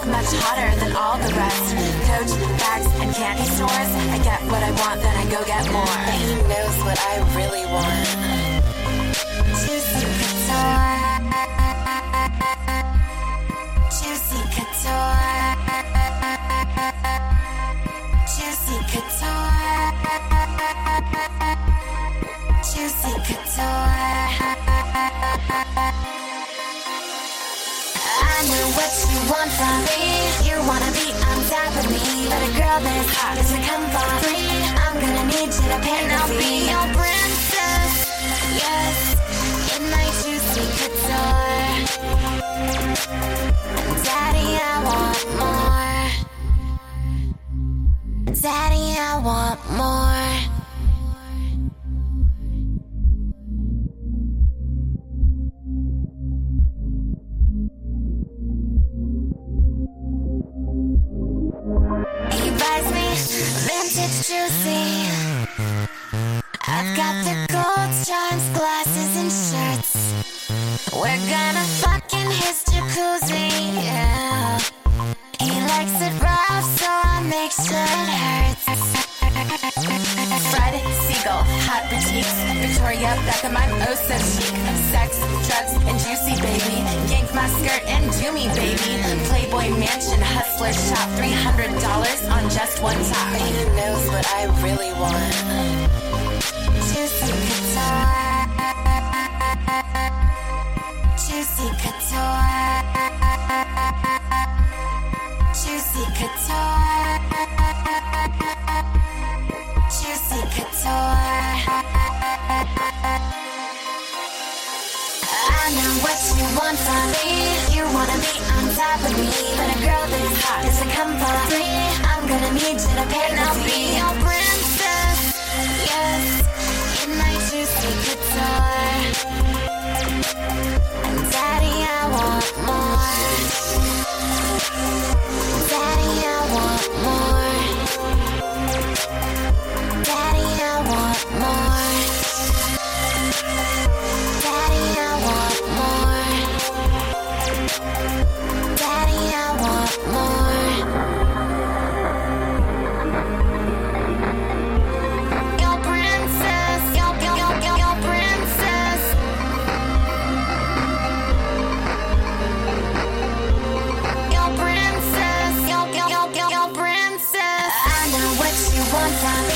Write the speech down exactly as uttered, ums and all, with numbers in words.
much hotter than all the rest. Coach, bags, and candy stores. I get what I want, then I go get more. He knows what I really want. Juicy couture. Juicy couture. Juicy couture. Juicy couture. I know what you want from me. You wanna be on top of me, but a girl this hot doesn't come for free. I'm gonna need you to pay the fee. I'll be your princess, yes, in my juicy couture. Daddy, I want more. Daddy, I want more. Vintage juicy. I've got the gold charms, glasses, and shirts. We're gonna fuck in his jacuzzi, yeah. He likes it rough, so I'll make sure it hurts. Fred Siegel, hot boutiques, Victoria Beckham, I'm oh so chic. Sex, drugs, and juicy, baby. Yank my skirt and do me, baby. Playboy mansion, hustler shop, three hundred dollars on just one top. He knows what I really want. Juicy couture. Juicy couture. Juicy couture. Juicy couture. I know what you want from me. You wanna be on top of me, but a girl this hot doesn't come for free. I'm gonna need you to pay the fee. I'll be your princess, yes, in my juicy couture. Daddy, I want more. Daddy, I want more. Daddy, I want more. Daddy, I want more. Daddy, I want more. Your princess, your, your, your, your, your princess. Your princess, your, your, your, your, your princess. I know what you want from